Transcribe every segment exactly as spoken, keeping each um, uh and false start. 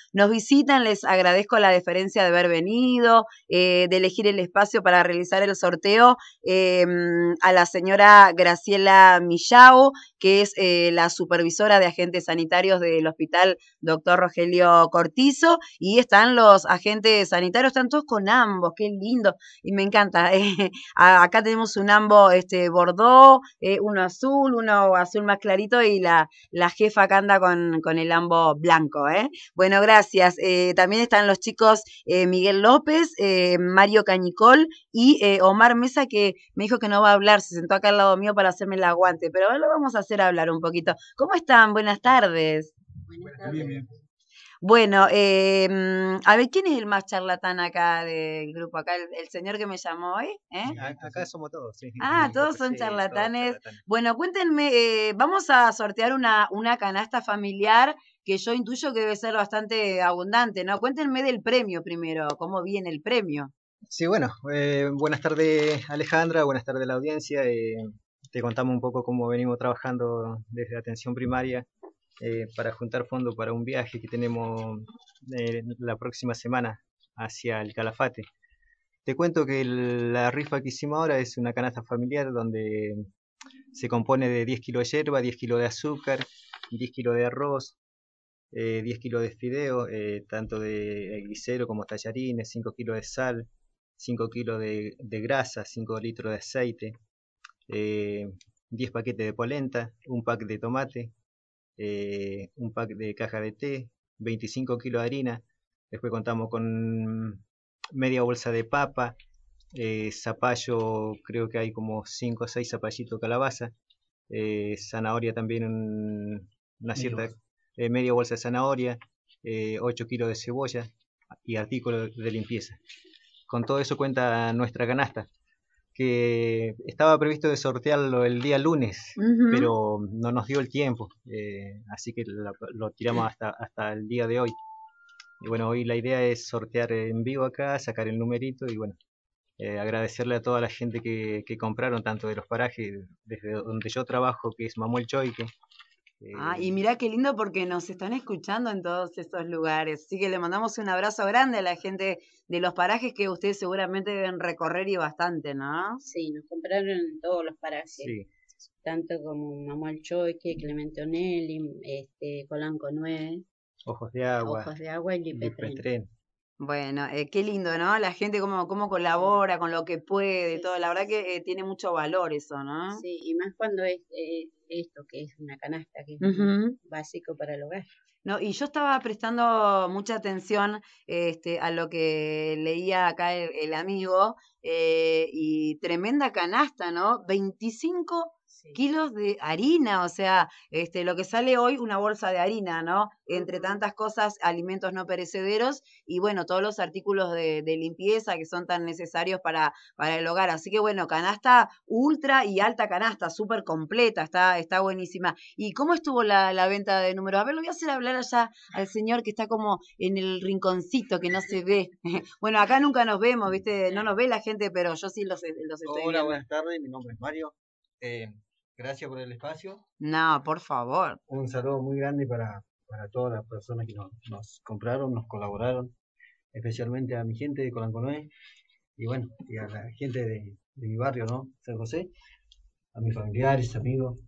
nos visitan, les agradezco la deferencia de haber venido, eh, de elegir el espacio para realizar el sorteo, eh, a la señora Graciela Millao, que es eh, la supervisora de agentes sanitarios del Hospital Doctor Rogelio Cortizo, y están los agentes sanitarios, están todos con ambos, qué lindo, y me encanta. Eh, acá tenemos un ambo este, bordó, eh, uno azul, uno azul más clarito, y la, la jefa acá anda con, con el ambo blanco. ¿eh? Bueno, gracias. Eh, también están los chicos eh, Miguel López, eh, Mario Cañicol y eh, Omar Mesa, que me dijo que no va a hablar, se sentó acá al lado mío para hacerme el aguante, pero ahora lo vamos a hacer hablar un poquito. ¿Cómo están? Buenas tardes. Buenas tardes. Bien, bien. Bueno, eh, a ver, ¿quién es el más charlatán acá del grupo? Acá el, el señor que me llamó hoy. ¿eh? Acá somos todos, sí. Ah, todos son sí, charlatanes. Todos charlatanes. Bueno, cuéntenme, eh, vamos a sortear una, una canasta familiar que yo intuyo que debe ser bastante abundante, ¿no? Cuéntenme del premio primero, cómo viene el premio. Sí, bueno, eh, buenas tardes Alejandra, buenas tardes a la audiencia. Eh, te contamos un poco cómo venimos trabajando desde atención primaria eh, para juntar fondos para un viaje que tenemos eh, la próxima semana hacia el Calafate. Te cuento que el, la rifa que hicimos ahora es una canasta familiar donde se compone de diez kilos de yerba, diez kilos de azúcar, diez kilos de arroz, eh, diez kilos de fideo, eh, tanto de glicero como tallarines, cinco kilos de sal, cinco kilos de, de grasa, cinco litros de aceite, eh, diez paquetes de polenta, un pack de tomate, eh, un pack de caja de té, veinticinco kilos de harina. Después contamos con media bolsa de papa, eh, zapallo, creo que hay como cinco o seis zapallitos de calabaza, eh, zanahoria también, un, una cierta eh, media bolsa de zanahoria, eh, ocho kilos de cebolla y artículos de limpieza. Con todo eso cuenta nuestra canasta, que estaba previsto de sortearlo el día lunes, uh-huh. pero no nos dio el tiempo, eh, así que lo, lo tiramos hasta, hasta el día de hoy. Y bueno, hoy la idea es sortear en vivo acá, sacar el numerito y bueno, eh, agradecerle a toda la gente que, que compraron, tanto de los parajes, desde donde yo trabajo, que es Mamuel Choique. Eh, ah, y mirá qué lindo porque nos están escuchando en todos estos lugares. Así que le mandamos un abrazo grande a la gente de los parajes que ustedes seguramente deben recorrer y bastante, ¿no? Sí, nos compraron en todos los parajes. Sí. Tanto como Mamuel Choique, Clemente Onelli, este, Colanco Nuez, Ojos de Agua, Ojos de Agua y Lipetren. Bueno, eh, qué lindo, ¿no? La gente cómo, cómo colabora con lo que puede, sí, todo. La verdad que eh, tiene mucho valor eso, ¿no? Sí, y más cuando es eh, esto, que es una canasta, que es uh-huh. básico para el hogar. No, y yo estaba prestando mucha atención este, a lo que leía acá el, el amigo, eh, y tremenda canasta, ¿no? veinticinco sí. kilos de harina, o sea, este, lo que sale hoy una bolsa de harina, ¿no? Entre tantas cosas, alimentos no perecederos y bueno, todos los artículos de, de limpieza que son tan necesarios para, para el hogar. Así que bueno, canasta ultra y alta canasta, súper completa, está, está buenísima. ¿Y cómo estuvo la, la venta de números? A ver, lo voy a hacer hablar allá al señor que está como en el rinconcito, que no se ve. Bueno, acá nunca nos vemos, ¿viste? No nos ve la gente, pero yo sí los, los estoy Hola, viendo. Buenas tardes, mi nombre es Mario. Eh, gracias por el espacio. No, por favor. Un saludo muy grande para, para todas las personas que nos, nos compraron, nos colaboraron, especialmente a mi gente de Colanconué y bueno, y a la gente de, de mi barrio, ¿no? San José, a mis familiares, amigos.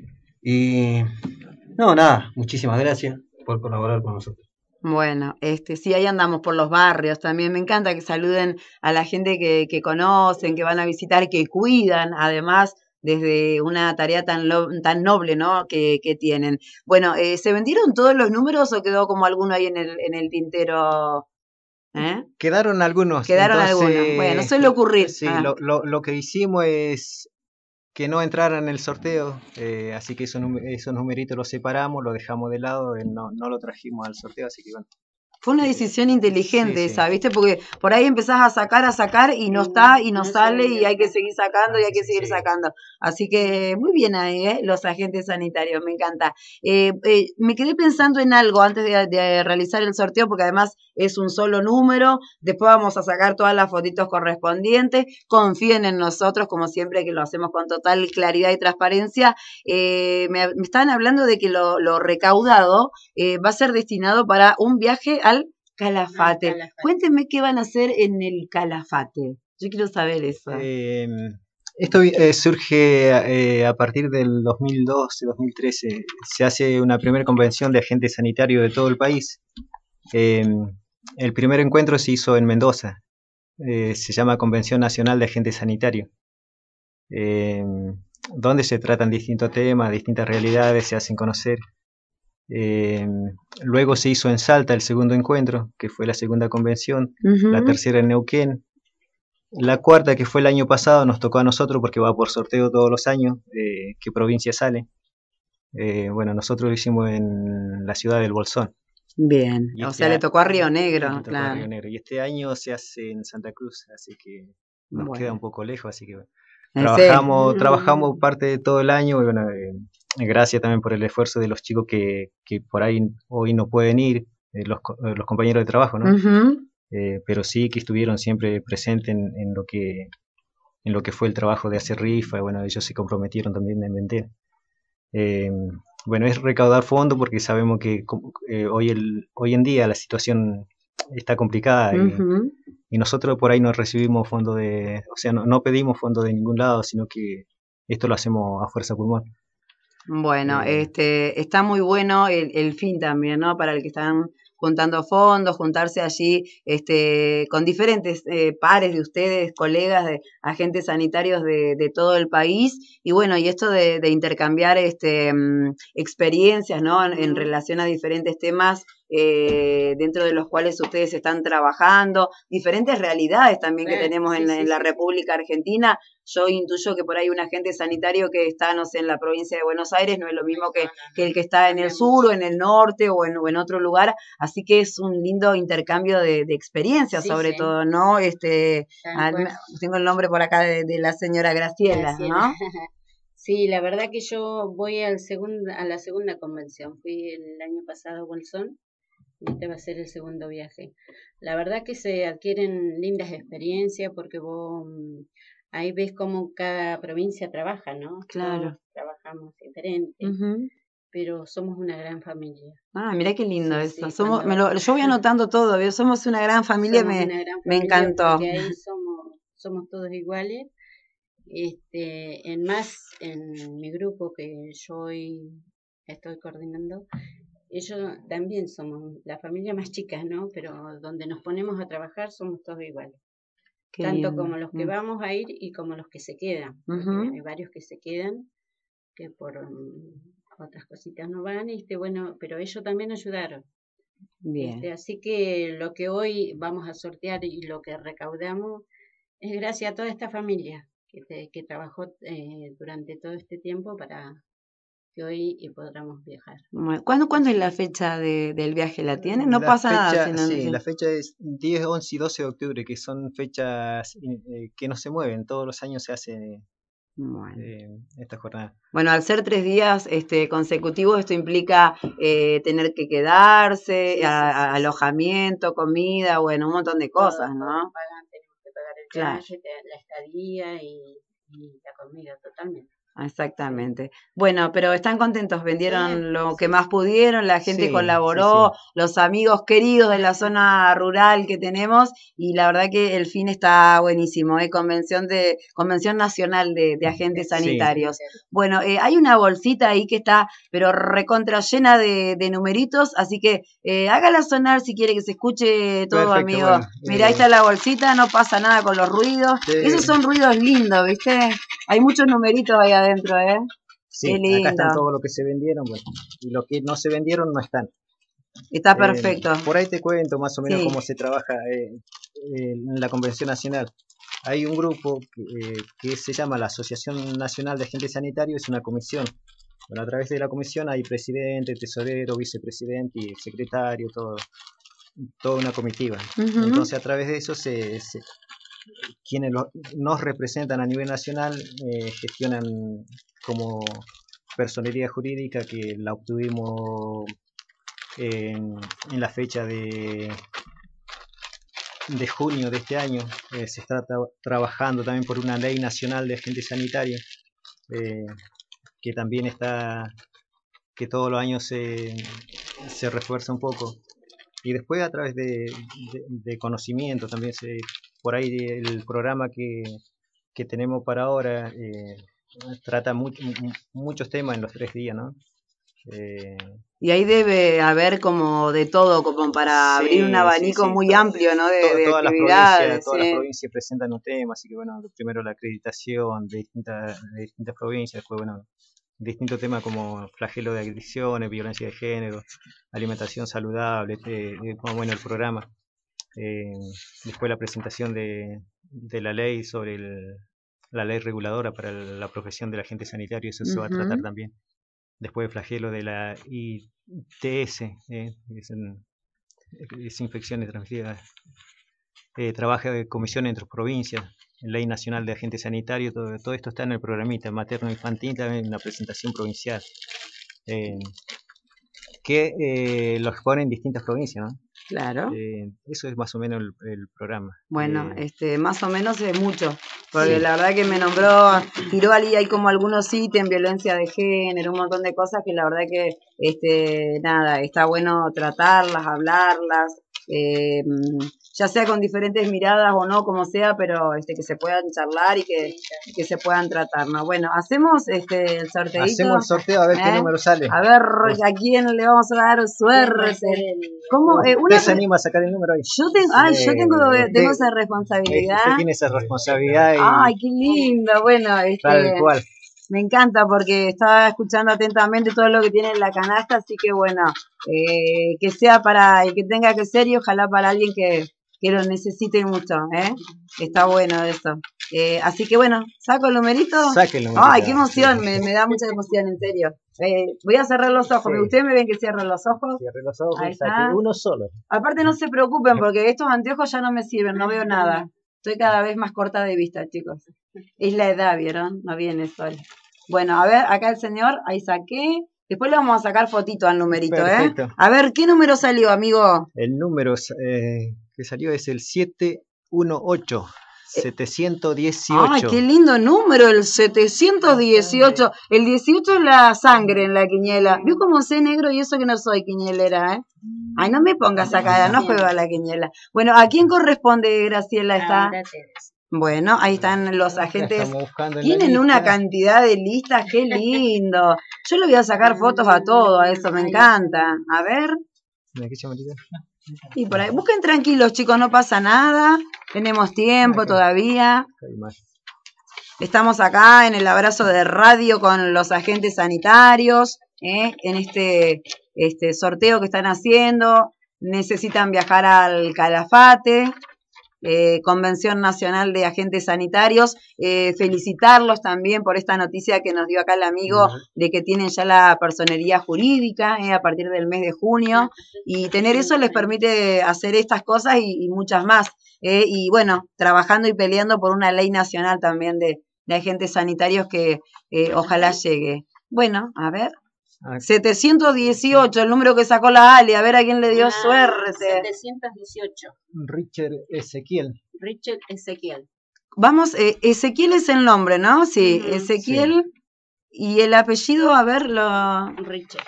Y no, nada, muchísimas gracias por colaborar con nosotros. Bueno, este, sí, ahí andamos por los barrios también. Me encanta que saluden a la gente que, que conocen, que van a visitar, que cuidan, además, desde una tarea tan, lo, tan noble, ¿no? Que, que tienen. Bueno, eh, ¿se vendieron todos los números o quedó como alguno ahí en el, en el tintero? ¿Eh? Quedaron algunos. Quedaron entonces, algunos. Bueno, suele ocurrir. Sí, ah. lo, lo, lo que hicimos es que no entraran en el sorteo, eh, así que esos, esos numeritos los separamos, los dejamos de lado, eh, no, no lo trajimos al sorteo, así que bueno, Fue una decisión inteligente Sí, esa, sí. ¿viste? Porque por ahí empezás a sacar, a sacar y no Y está y no no sale sale, y hay que claro. seguir sacando y hay que Sí, seguir sí. sacando. Así que muy bien ahí, ¿eh? Los agentes sanitarios, me encanta. Eh, eh, me quedé pensando en algo antes de, de realizar el sorteo, porque además es un solo número. Después vamos a sacar todas las fotitos correspondientes. Confíen en nosotros, como siempre, que lo hacemos con total claridad y transparencia. Eh, me, me estaban hablando de que lo, lo recaudado eh, va a ser destinado para un viaje al Calafate. Ah, Calafate. Cuéntenme qué van a hacer en el Calafate. Yo quiero saber eso. Eh, esto eh, surge eh, a partir del dos mil doce, dos mil trece. Se hace una primera convención de agentes sanitarios de todo el país. Eh, el primer encuentro se hizo en Mendoza. Eh, se llama Convención Nacional de Agentes Sanitarios. Eh, donde se tratan distintos temas, distintas realidades, se hacen conocer. Eh, luego se hizo en Salta el segundo encuentro, que fue la segunda convención, Uh-huh. la tercera en Neuquén. La cuarta, que fue el año pasado, nos tocó a nosotros porque va por sorteo todos los años, eh, qué provincia sale. Eh, bueno, nosotros lo hicimos en la ciudad del Bolsón. Bien, Y o este sea, le a- tocó a Río y Negro, le tocó a claro. Río Negro. Y este año se hace en Santa Cruz, así que nos queda un Bueno, poco lejos, así que eh, sí. trabajamos, trabajamos parte de todo el año y bueno, eh, gracias también por el esfuerzo de los chicos que, que por ahí hoy no pueden ir, eh, los, co- eh, los compañeros de trabajo, ¿no? Ujú. Eh, pero sí que estuvieron siempre presentes en, en lo que en lo que fue el trabajo de hacer rifa, y bueno, ellos se comprometieron también en vender. Eh, bueno, es recaudar fondos porque sabemos que com- eh, hoy, el, hoy en día la situación está complicada y, Ujú. y nosotros por ahí no recibimos fondos de, o sea, no, no pedimos fondos de ningún lado, sino que esto lo hacemos a fuerza pulmón. Bueno, Eh, este, está muy bueno el, el fin también, ¿no? Para el que están juntando fondos, juntarse allí, este, con diferentes eh, pares de ustedes, colegas de agentes sanitarios de, de todo el país, y bueno, y esto de, de intercambiar este, mm, experiencias, ¿no? En, en Ujú. relación a diferentes temas eh, dentro de los cuales ustedes están trabajando, diferentes realidades también que Claro, tenemos sí, en, sí, en la sí, sí. República Argentina. Yo intuyo que por ahí un agente sanitario que está, no sé, en la provincia de Buenos Aires no es lo mismo que, No, no, que el no, que está en el cambia sur o mucho. en el norte o en, o en otro lugar. Así que es un lindo intercambio de, de experiencias, Sí, sobre sí, todo, ¿no? Este, tal ah, cual. tengo el nombre por acá de, de la señora Graciela, Graciela. ¿no? Sí, la verdad que yo voy al segundo, a la segunda convención. Fui el año pasado a Bolsón y este va a ser el segundo viaje. La verdad que se adquieren lindas experiencias porque vos mm, ahí ves cómo cada provincia trabaja, ¿no? Todos Claro. trabajamos diferente, Ujú. pero somos una gran familia. Ah, mirá qué lindo Sí, eso. sí, Somos, me cuando lo, yo voy anotando todo, ¿vio? Somos una gran familia, somos me, una gran me familia encantó. porque ahí somos, somos todos iguales. Este, en más, en mi grupo que yo hoy estoy coordinando, ellos también somos la familia más chica, ¿no? Pero donde nos ponemos a trabajar somos todos iguales. Qué Tanto lindo. como los que Mm. vamos a ir y como los que se quedan. Porque Ujú. hay varios que se quedan, que por um, otras cositas no van, este, bueno, pero ellos también ayudaron. Bien. Este, así que lo que hoy vamos a sortear y lo que recaudamos es gracias a toda esta familia que, te- que trabajó eh, durante todo este tiempo para que hoy eh, podamos viajar. Bueno, ¿Cuándo, cuándo es Así la que, fecha de, del viaje? ¿La tienen? No la pasa nada si fecha, no. sí, si- la fecha es diez, once y doce de octubre, que son fechas eh, que no se mueven, todos los años se hace Bueno. eh, esta jornada. Bueno, al ser tres días este, consecutivos, esto implica eh, tener que quedarse, sí, sí, a- sí, a- sí. alojamiento, comida, bueno, un montón de Todo, cosas, todo ¿no? pagan, tenemos que pagar el Claro. viaje, te- la estadía y, y la comida totalmente. Sí, Exactamente. Bueno, pero están contentos, sí, vendieron lo que sí, más sí. pudieron, la gente Sí, sí, colaboró, sí. los amigos queridos de la zona rural que tenemos, y la verdad que el fin está buenísimo, ¿eh? Convención de, Convención Nacional de, de Agentes De agentes Sí. Sanitarios. sanitarios. Bueno, eh, hay una bolsita ahí que está, pero recontra llena de, de numeritos, así que eh, hágala sonar si quiere que se escuche todo, Perfecto, amigo. bueno. Mirá, ahí eh, está la bolsita, no pasa nada con los ruidos. te- Esos son ruidos lindos, ¿viste? Hay muchos numeritos ahí adentro, ¿eh? Qué sí, acá lindo. están todos los que se vendieron, bueno, y los que no se vendieron no están. Está Eh, perfecto. por ahí te cuento más o menos Sí. cómo se trabaja eh, eh, en la Convención Nacional. Hay un grupo que, eh, que se llama la Asociación Nacional de Agentes Sanitarios, es una comisión. Bueno, a través de la comisión hay presidente, tesorero, vicepresidente y secretario, todo. toda una comitiva. Ujú. Entonces a través de eso se, se- quienes lo- nos representan a nivel nacional eh, gestionan como personería jurídica, que la obtuvimos en, en la fecha de, de junio de este año. Eh, se está tra- trabajando también por una ley nacional de agentes sanitarios, eh, que también está, que todos los años se, se refuerza un poco. Y después a través de, de- de conocimiento también se, por ahí el programa que, que tenemos para ahora eh, trata mu- mu- muchos temas en los tres días, ¿no? Eh, Y ahí debe haber como de todo, como para abrir un sí, sí, abanico sí, muy to- amplio, ¿no? De, to- de todas las provincias, actividades, todas las sí. provincias presentan un tema, así que bueno, primero la acreditación de distintas, de distintas provincias, después bueno, distintos temas como flagelo de adicciones, violencia de género, alimentación saludable, este, eh, más bueno el programa. Eh, Después la presentación de, de la ley sobre el- la ley reguladora para el- la profesión del agente sanitario, eso se va a tratar Ujú. también. Después el flagelo de la I T S, eh, es, en- es infecciones transmitidas. Eh, trabaja de comisión entre provincias, ley nacional de agentes sanitarios, todo, todo esto está en el programita materno-infantil, también en la presentación provincial, eh, que eh, lo exponen en distintas provincias, ¿no? Claro. Eh, eso es más o menos el, el programa. Bueno, Eh, este, más o menos es mucho, porque sí, la verdad que me nombró, tiró ahí, hay como algunos ítems, violencia de género, un montón de cosas que la verdad que, este, nada, está bueno tratarlas, hablarlas, eh, ya sea con diferentes miradas o no, como sea, pero este, que se puedan charlar y que, que se puedan tratar, ¿no? Bueno, hacemos este el sorteito. hacemos el sorteo a ver qué ¿eh? número sale. A ver a quién le vamos a dar suerte. ¿Cómo? Eh, una ¿Usted se pre- anima a sacar el número ahí? yo tengo, ay, yo tengo, Eh, tengo usted, esa eh, responsabilidad. usted tiene esa responsabilidad y Ay, qué lindo. Bueno, tal este, cual. me encanta porque estaba escuchando atentamente todo lo que tiene en la canasta, así que bueno, eh, que sea para el que tenga que ser y ojalá para alguien que, que lo necesite mucho, ¿eh? Está bueno eso. Eh, así que bueno, ¿saco el numerito? Saque el numerito. Ay, qué emoción, me, me da mucha emoción, en serio. Eh, voy a cerrar los ojos. Sí. ¿Ustedes me ven que cierro los ojos? Cierre los ojos Ahí y saque está. uno solo. Aparte no se preocupen porque estos anteojos ya no me sirven, no veo nada. Estoy cada vez más corta de vista, chicos. Es la edad, ¿vieron? No viene sola. Bueno, a ver, acá el señor, ahí saqué. Después le vamos a sacar fotito al numerito, Perfecto. ¿eh? A ver, ¿qué número salió, amigo? El número eh, que salió es el siete uno ocho, setecientos dieciocho. Ay, qué lindo número, el setecientos dieciocho. El dieciocho es la sangre en la quiniela. ¿Vio cómo sé negro y eso que no soy quinielera, eh? Ay, no me pongas acá, no juego a la quiniela. Bueno, ¿a quién corresponde, Graciela? Está. Ahora te des. Bueno, ahí están los Acá agentes. estamos buscando en la Tienen una lista. cantidad de listas, qué lindo. Yo le voy a sacar fotos a todo, a eso me encanta. A ver. Mira, aquí, chamarita. Y por ahí, busquen tranquilos, chicos, no pasa nada. Tenemos tiempo Acá. todavía. Acá hay más. Estamos acá en el abrazo de radio con los agentes sanitarios, ¿eh? En este, este sorteo que están haciendo. Necesitan viajar al Calafate, eh, Convención Nacional de Agentes Sanitarios. Eh, felicitarlos también por esta noticia que nos dio acá el amigo de que tienen ya la personería jurídica eh, a partir del mes de junio. Y tener eso les permite hacer estas cosas y, y muchas más. Eh, y bueno, trabajando y peleando por una ley nacional también de, de agentes sanitarios que eh, ojalá llegue. Bueno, a ver. Ah, setecientos dieciocho, el número que sacó la Ali, a ver a quién le dio Ah, suerte. setecientos dieciocho. Richard Ezequiel. Richard Ezequiel. Vamos, eh, Ezequiel es el nombre, ¿no? Sí, Ujú, Ezequiel. Y el apellido, a ver, lo... Richard.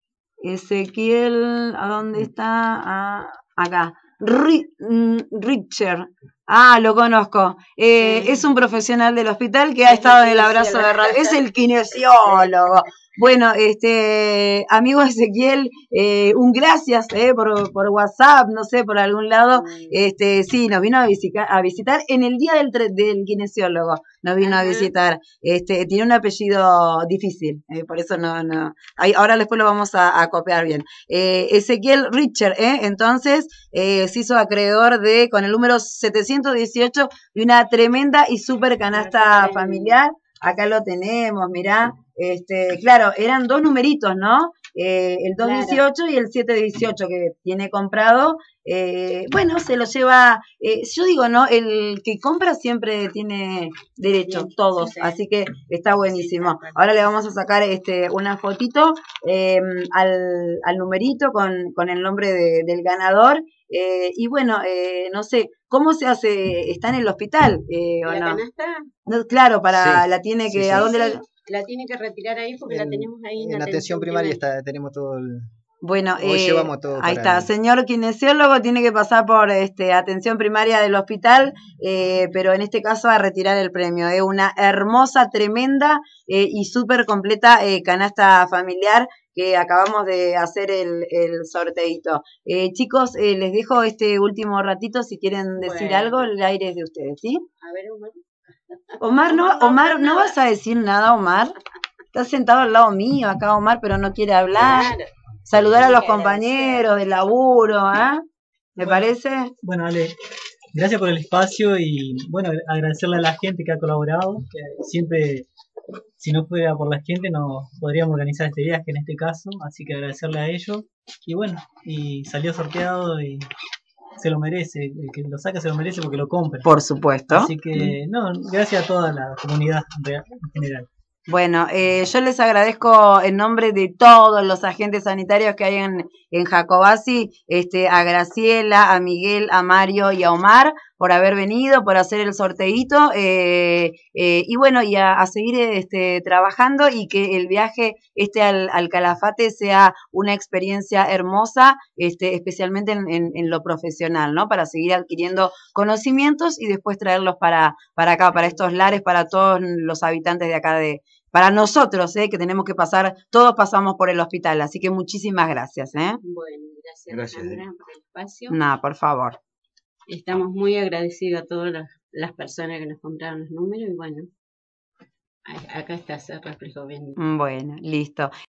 Ezequiel, ¿a dónde está? Ah, acá. Ri- mm, Richard. Ah, lo conozco. Eh, Sí. Es un profesional del hospital que ha Es estado el en el abrazo de radio. Es el kinesiólogo. Bueno, este, amigo Ezequiel, eh, un gracias eh, por, por WhatsApp, no sé, por algún lado. Este, sí, nos vino a visitar, a visitar en el día del, tre- del kinesiólogo. Nos vino a Ajá. visitar. Este, tiene un apellido difícil, eh, por eso no, no. Ahí, ahora después lo vamos a, a copiar bien. Eh, Ezequiel Richard, ¿eh? Entonces, eh, se hizo acreedor de, con el número setecientos dieciocho, de una tremenda y súper canasta familiar. Acá lo tenemos, mirá. Este, claro, eran dos numeritos, ¿no? eh, el Claro. dos dieciocho y el siete dieciocho que tiene comprado, eh, bueno, se lo lleva, eh, yo digo, ¿no? El que compra siempre tiene derecho, Bien, todos, sí, sí. así que está buenísimo. Sí, tal cual. Ahora le vamos a sacar este una fotito eh, al, al numerito con, con el nombre de, del ganador. Eh, y bueno, eh, no sé, ¿cómo se hace? ¿Está en el hospital eh, o ¿La no? canasta? No, claro, para Sí, la tiene sí, que, sí. ¿a Sí, dónde sí, la? la tiene que retirar ahí porque la En, tenemos ahí en en atención atención primaria primaria. está, tenemos todo el... Bueno, Hoy eh, llevamos todo ahí para está, el... señor kinesiólogo, tiene que pasar por este, atención primaria del hospital, eh, pero en este caso a retirar el premio. Es una hermosa, tremenda eh, y súper completa eh, canasta familiar que acabamos de hacer el, el sorteito. Eh, chicos, eh, les dejo este último ratito si quieren decir Bueno. algo, el aire es de ustedes, ¿sí? A ver, Omar. Omar, no, Omar, no Omar, habla ¿no nada. vas a decir nada, Omar? Está sentado al lado mío acá, Omar, pero no quiere hablar. Claro. Saludar a Tiene los que agradecer. compañeros del laburo, ¿ah? ¿Me Bueno, parece? Bueno, Ale, gracias por el espacio y bueno, agradecerle a la gente que ha colaborado, que siempre, si no fuera por la gente, no podríamos organizar este viaje en este caso, así que agradecerle a ellos. Y bueno, y salió sorteado y se lo merece, el que lo saca se lo merece porque lo compra. Por supuesto. Así que, no, gracias a toda la comunidad en general. Bueno, eh, yo les agradezco en nombre de todos los agentes sanitarios que hay en, en Jacobasi, este, a Graciela, a Miguel, a Mario y a Omar por haber venido, por hacer el sorteíto eh, eh, y bueno, y a, a seguir este, trabajando y que el viaje este al, al Calafate sea una experiencia hermosa, este, especialmente en, en, en lo profesional, ¿no? Para seguir adquiriendo conocimientos y después traerlos para, para acá, para estos lares, para todos los habitantes de acá de para nosotros, ¿eh? Que tenemos que pasar, todos pasamos por el hospital, así que muchísimas gracias, ¿eh? Bueno, gracias, Gracias. Alejandra, por el espacio. No, por favor. Estamos muy agradecidos a todas las, las personas que nos compraron los números y bueno, a- acá está, se reflejó bien. Bueno, listo.